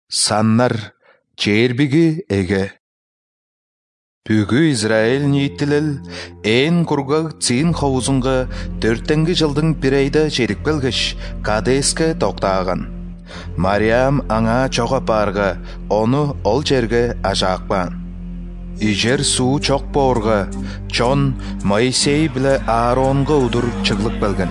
Саннар чербиги эге. Бүгү Израиль нийтилел эн кургаг цин ховузунга 4 жылдың bir айда жетип келгеш Кадеске токтаган. Мариям аңа чога барга, ону ол жерге ажакпан. Ижер суу чок боорга, чон Моисей биле Ааронга удур чыглык келген.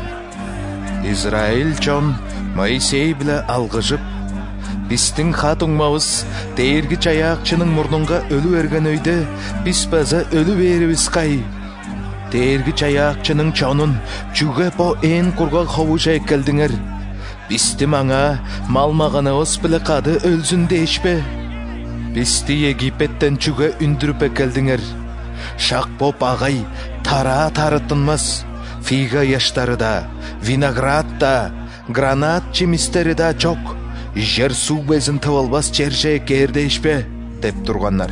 Израиль чон Моисей биле алгыжып, «Бистің хатуңмабыз дээрги чаякчының мурнунга өлү берген өйдө, биз база өлү берибиз кай. Дээрги чаякчының чонун чуга по эн кургак ховужа келдиңер. Бисти маңа малмаганыбыз биле кады өлсүн дейишпе. Бисти Египеттен чуга үндүрүп келдиңер. Шак боп агай тара тарытынмас. Фига яштары да, виноград да, гранат чемистери да чок. Жер су безин тывалбас черже кердейшпе, деп турганнар.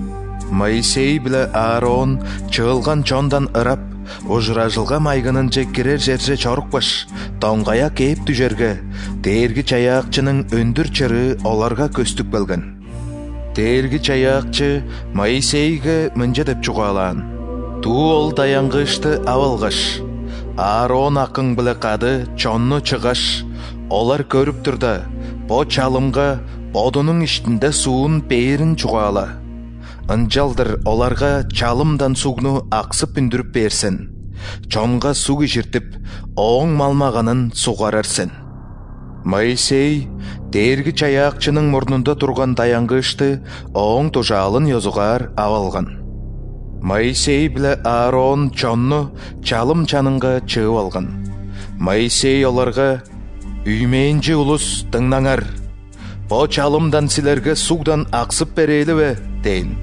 Моисей биле Аарон чыгылган чондан ырап, ожыражылга майгынын жеккерер жерже чорукпаш, тоңгая кээп түжерге, дээрги чаякчынын өндүр чыры оларга көстүк келген. Дээрги чаякчы Моисейге мынча деп чугаалаан: «Туу ол даянгышты абалгаш, Аарон акың биле кады чонну чыгаш, олар көрүп турда, бо чалымга бодунун иштинде суун бээрин чугаала. Ынжалдыр оларга чалымдан сугну аксып үндүрүп берсен. Чонга су киширтип, оң малмаганын сугарарсен». Моисей дээрги чаякчынын мурнунда турган даянгышты оң тужаалын ёзугар абалган. Моисей биле Аарон чонну чалым чанынга чыгып алган. Моисей оларга: «Үймейинчи улус тыңнаңар. Бо чалымдан силерге сугдан аксып берелибе?» дейин.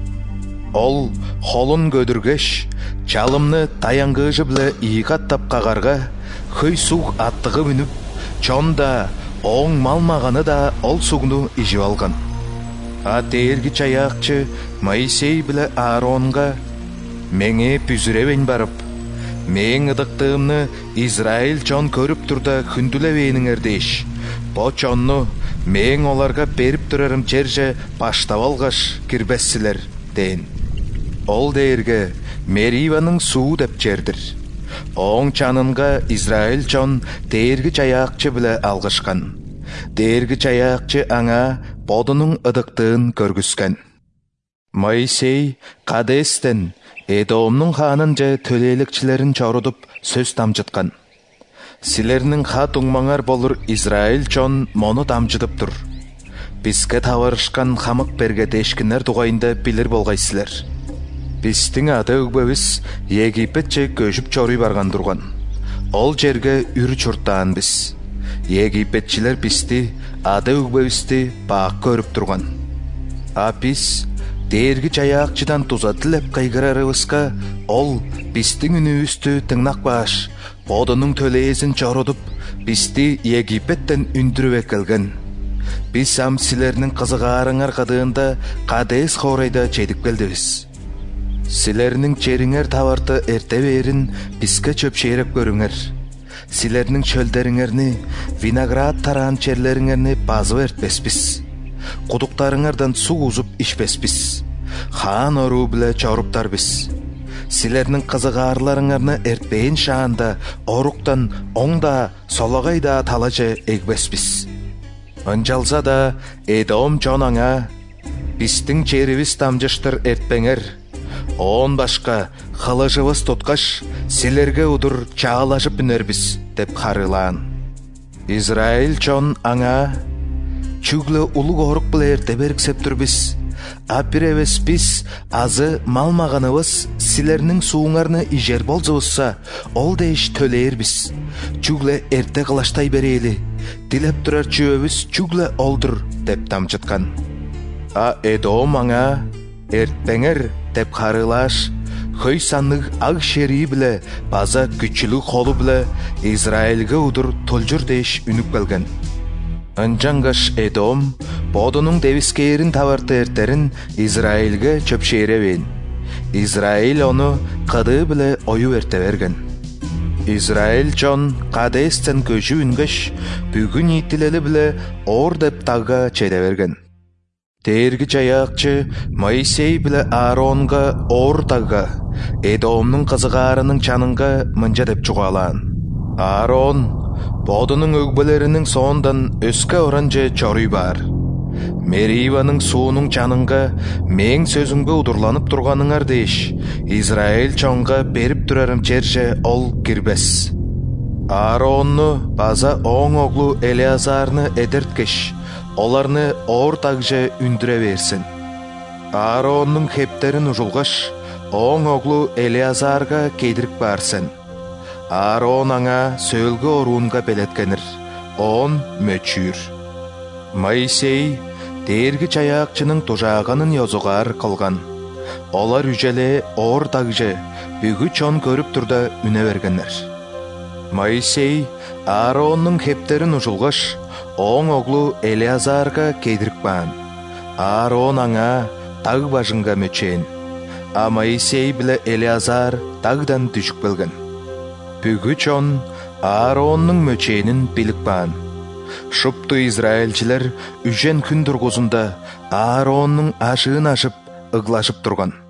Ол холун көдүргеш, чалымны таянгыжы биле ийгаттап кагарга, хөй суг аттыгы мүнүп, чонда оң малмаганы да ол сугну ижип алган. А дээрги чаякчы Моисей биле Ааронга: «Меңе бүзүребен барып, мен ыдыктыымны Израиль чон көрүп турда хүндүлебейиңер дейиш. Бо чонну мен оларга берип турарым жерже баштап алгаш кирбессилер», дейин. Ол дээрге Мериванын суу деп жердир. Оң чанынга Израиль чон дээрги чаякчы биле алгышкан. Дээрги чаякчы аңа бодунун ыдыктыын көргүскөн. Моисей Кадестен Эдомнун ханын же төлөөлүкчүлөрүн чорудуп сөз дамжыткан. «Силернин хат уңмаңар болур Израиль чон мону дамжыдып тур. Бизге табарышкан хамык берге дешкинер тугайында билир болгайсызлар. Биздин ата өгбөбүз Египетче көчүп чоруй барган турган. Ол жерге үр чуртаан биз. Египетчилер бизди, ата өгбөбүздү бак көрүп турган. А биз дээрги чаякчыдан туза тилеп кайгырарыбызга, ол биздин үнүбүздү тыңнакпаш, бодунун төлөөсүн чорудуп, бизди Египеттен үндүрүп келген. Биз ам силердин кызыгаарыңар кадыында Кадес хорайда жетип келдибиз. Силердин чериңер табарты эрте берин бизге чөп шейреп көрүңөр. Силердин чөлдериңерни, виноград таран черлериңерни базып эртпеспиз. Кудуктарыңардан су узуп ичпеспиз. Хаан оруу биле чоруптар биз. Силердин кызыгаарларыңарны эртпейин шаанда оруктан оңда сологайда талажы эгбеспиз. Ынжалса да Эдом чон аңа: «Биздин черибиз дамжыштыр эртпеңер. Он башка кылыжыбыз туткаш, силерге удур чаалашып үнөрбүз», деп харылаан. Израиль чон аңа: «Чугле улуг орук биле эрте берксеп турбиз. А биребиз биз азы малмаганыбыз силердин сууңарны ижер болзубузса, ол дейиш төлөөрбүз. Чугле эрте кылаштай берели. Дилеп турар чүбөбүз чугле олдур», деп дамжыткан. А Эдом аңа: «Эртпеңер», деп харылаш, хөй саннык аг шери биле база күчүлүк холу биле Израилге удур толжур дейиш үнүп келген. Ынжангаш Эдом бодунун дебискээрин табарты эртерин Израилге чөпшейребейин. Израиль ону кады биле ою эрте берген. Израиль чон Кадестен көчүп үнгөш, бүгүн итилели биле ор деп тагга чеде берген. Терги чаякчы Моисей білі Ааронға ортаға, Эдомның қызығарының чаныңға мынжа деп чуғалан. Аарон, бодының өгбілерінің соңдан өскі оранжы чорый бар. Мериваның суының чаныңға мен сөзіңгі удурланып тұрғаныңар дейш, Израиль чонға беріп тұрарым черже ол кірбес. Ааронны база оң оғлу Элиазарны эдерткеш, оларны ортағжы үндіре версін. Ааронның хептерін ұжылғаш, оң оғлу Элиазарға кедірік барсын. Аарон аңа сөлгі оруынға белеткенір, он мөчүр. Моисей тергі чаяқчының тұжағанын езуғар қылған. Олар үжеле ортағжы бүгі чон көріп тұрда үне бергенер. Моисей Ааронның хептерін ұжылғаш, оң оғлу Элиазарға кедірік баан. Аарон аңа таг бажынға мөчен. А Моисей білі Элиазар тагдан түшік білген. Бүгі чон Ааронның мөченін білік баан. Шыпты Израильчілер үжен күн тұрғызында Ааронның ашығын ашып, ұглашып тұрған.